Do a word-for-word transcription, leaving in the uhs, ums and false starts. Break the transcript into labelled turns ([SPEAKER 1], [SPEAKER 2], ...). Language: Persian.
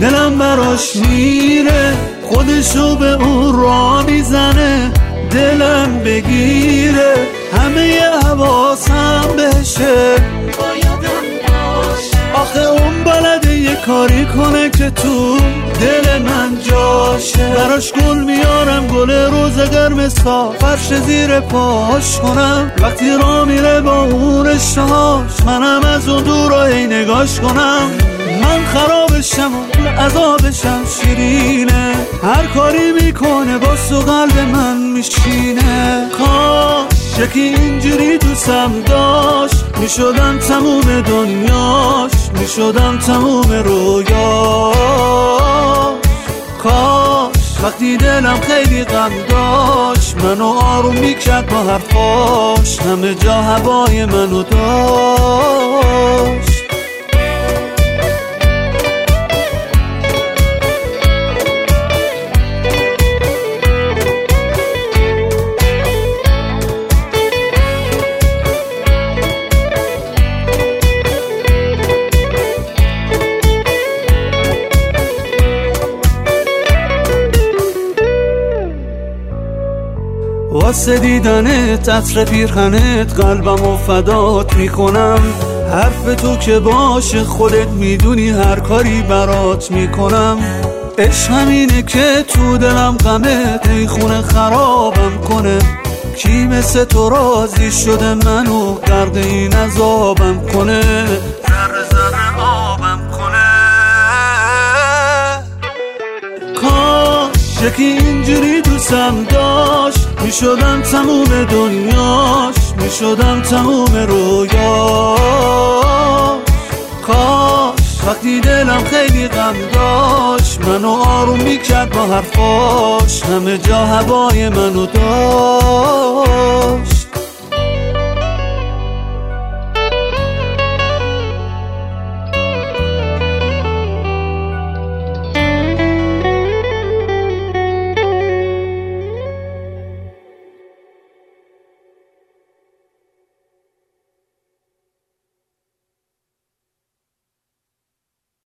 [SPEAKER 1] دلم براش میره، خودشو به اون را میزنه، دلم بگیره، همه حواسم بشه، بایدم باشه. آخه اون بلده یه کاری کنه که تو دل من جاشه. براش گل میارم، گل روزگر مسا، فرش زیر پاش کنم، وقتی را میره با اون رشتهاش، منم از اون دور را هی نگاش کنم. من خرابشم و عذابشم شیرینه، هر کاری میکنه با سو قلب من میشینه. کاش یکی اینجوری دوستم داشت، میشدم تموم دنیاش، میشدم تموم رویاش. کاش وقتی دلم خیلی غم داشت، منو آروم میکرد با حرفاش، همه جا هوای منو داشت. واسه دیدنت عطر پیرهنت قلبم و فدات میکنم، حرف تو که باشه خودت میدونی هر کاری برات میکنم. عشق همینه که تو دلم غمه، ای خونه خرابم کنه، کی مثل تو راضی شده منو غرق این عذابم کنه، ذره ذره آبم کنه. کاش یکی اینجوری دوستم داشت، میشدم تموم دنیاش، میشدم تموم رویاش. کاش وقتی دلم خیلی غم داشت، منو آروم میکرد با حرفاش، همه جا هوای منو داشت.